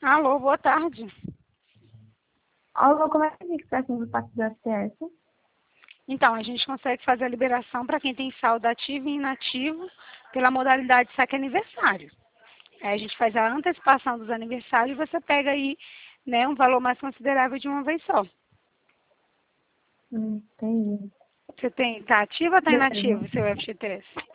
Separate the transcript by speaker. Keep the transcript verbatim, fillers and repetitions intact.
Speaker 1: Alô, boa tarde.
Speaker 2: Alô, como é que a gente faz no parte do A C S?
Speaker 1: Então, a gente consegue fazer a liberação para quem tem saldo ativo e inativo pela modalidade saque aniversário. Aí a gente faz a antecipação dos aniversários e você pega aí, né, um valor mais considerável de uma vez só.
Speaker 2: Hum, entendi.
Speaker 1: Você tem, tá ativo ou tá
Speaker 2: Beleza.
Speaker 1: inativo o seu F G T S?